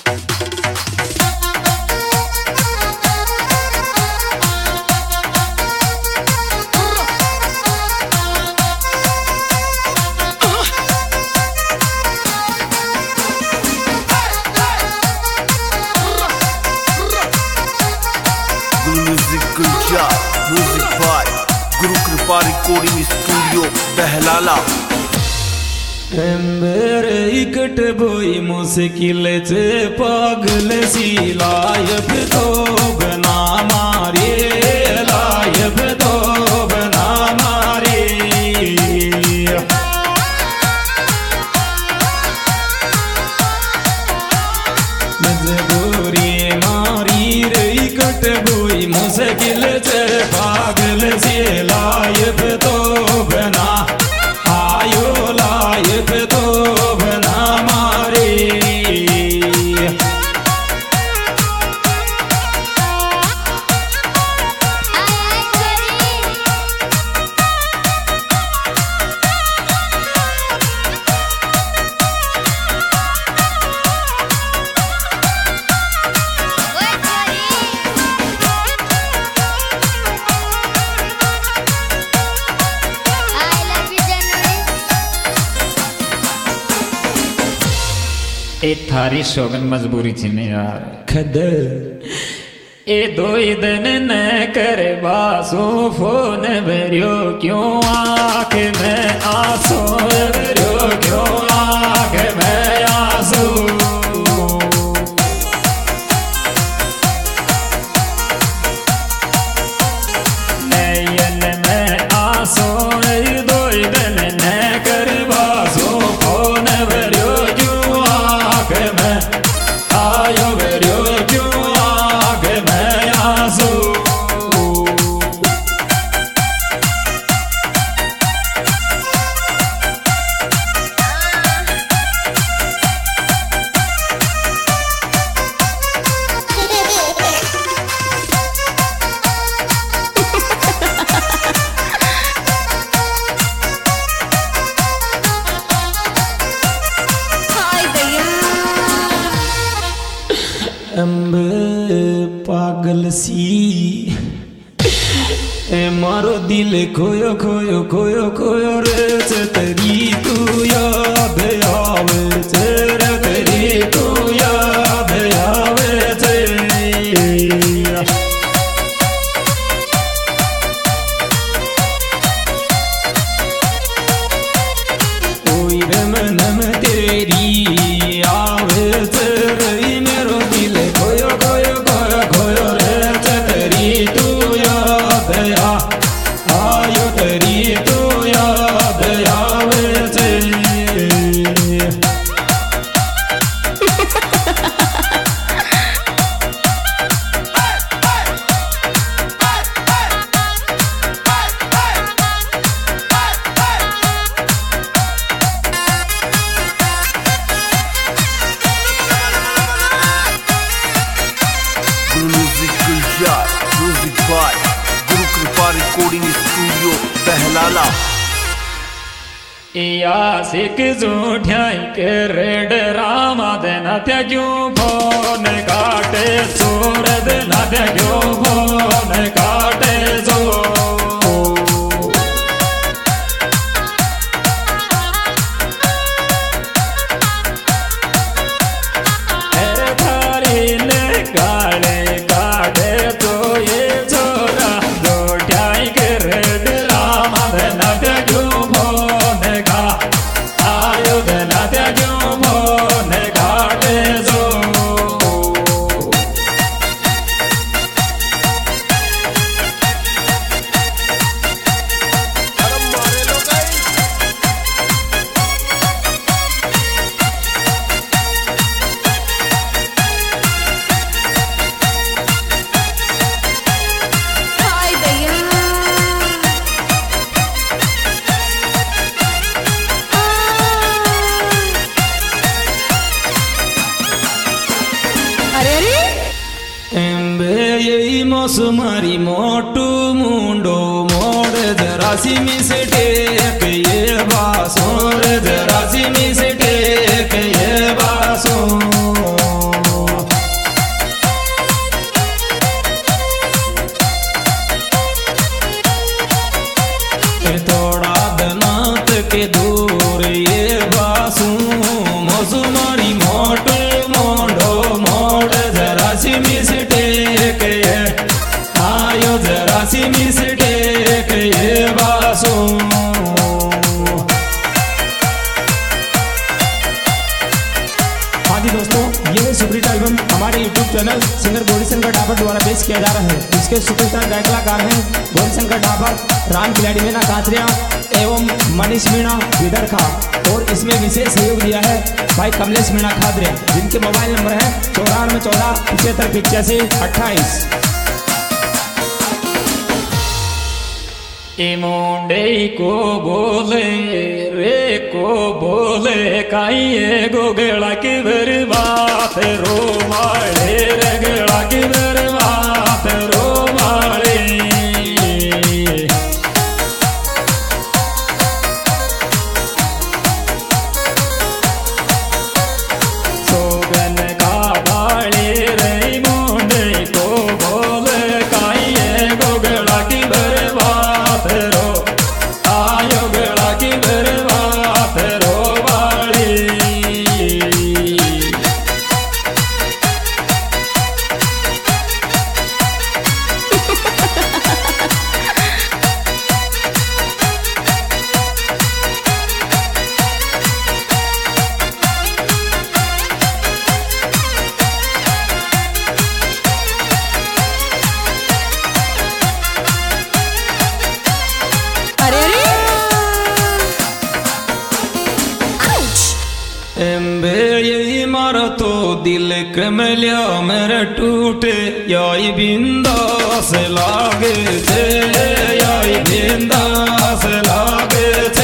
Music by गुरु कृपा recording studio बहलाला। Ikat बोई मुश्किल से पागल सी लायब तो बना मारे, लायब तो बना मारे। मजबूरी मारी रे इकट बोई मुश्किल से पागल सी लायब तो बना आयो, लायब तो बना मारे। ए थारी शोगन मजबूरी थी ने यार खद ए दो दिन न कर बासो फोन भरियो क्यों आँख में आंसू भरियो क्यों आँख में आंसू। नयन में आंसू दो दिन न कर बासो फोन भरियो क्यों आँख में आयो भरियो क्यों आँख में आंसू। अम्ब पागल सी ए मारो दिल खोयो खोयो खोयो खोयो रे तेरी तू याद आवे तेरे तेरी तू याद आवे कोई रम नम तेरी आवे तेरे मेरो दिल खोयो खोयो खोयो खोयो रे तेरी तू याद आयो तेरी तू याद आवे म्यूजिक बाय गुरु कृपा रिकॉर्डिंग स्टूडियो बहलाला। यासिक जोठ्याई के रेड रामा देना त्या क्यों फोन काटे चोर देना त्या क्यों फोन काटे जो। गाले काटे तो ये छोरा जोठ्याई के रेड रामा देना त्या क्यों फोन का आयो देना त्या क्यों फोन काटे जो। यही मौसमारी मोटू मुंडो मोड़ जरासी में से टेक ये बासों रे जरासी में से टेक ये बासों। हाँ जी दोस्तों, ये सुपरहिट एल्बम हमारे YouTube channel singer Gaurishankar Dabar द्वारा पेश किया जा रहा है। इसके सुपरस्टार गायक कलाकार हैं गौरीशंकर डाबर, राम खिलाड़ी मीना काचरिया एवं मनीष मीणा विदरखा। और इसमें विशेष सहयोग दिया है भाई कमलेश मीणा खादरे, जिनके मोबाइल नंबर है 9414758528। मुंडे को बोले रे को बोले काइए गोगेड़ा की बर्बाद रो माले रे गेड़ा की बर्बाद रो माले। सोगन का बाले रे मुंडे को बोले काइए गोगेड़ा की बर्बाद रो आयो गेड़ा की बर्बाद रो बाड़ी। अरे अरे एम्बे यही मारा तो दिल कमलिया मेरे टूटे याई बिंदास लागे थे, याई बिंदास लागे थे।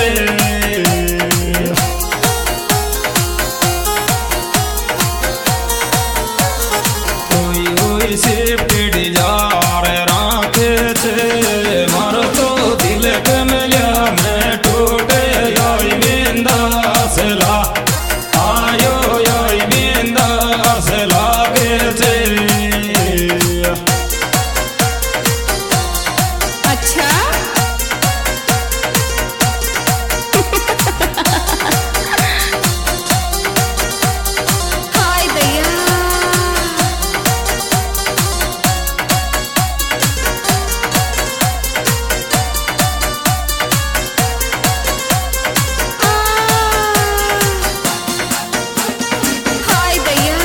ओई ओई सिफ्ट जार राखे थे मारा तो दिल कमलिया मेरे टूटे याई बिंदास ला आयो याई बिंदास लागे थे। अच्छा हाय दैया हाय दैया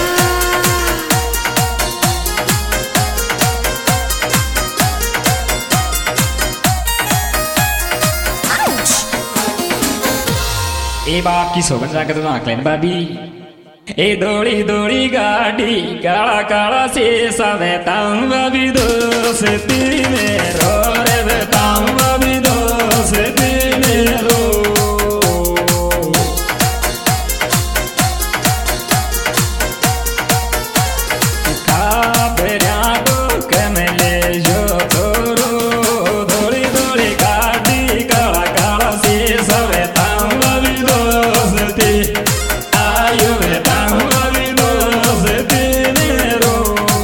ए बाप की सोगन जाकर तो आंख लेन बाबी ए दौड़ी दौड़ी गाड़ी काला काला से सब ताऊं बाबी दोस्ती में रो रे बताऊं बाबी दोस्ती में रो। खाबरिया को कमले जो तोरो दौड़ी दौड़ी गाड़ी काला काला से सब ताऊं बाबी दोस्ती आयो बताऊं बाबी दोस्ती में रो।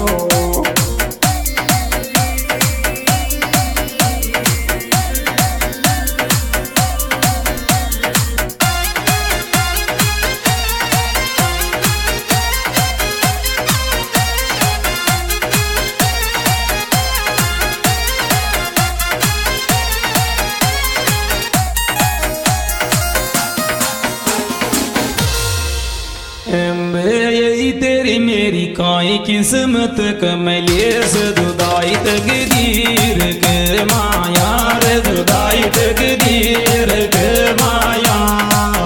एम्बे यही तेरी मेरी काई किस्मत कमलेश जुदाई तकदीर के माया रे जुदाई तकदीर के माया।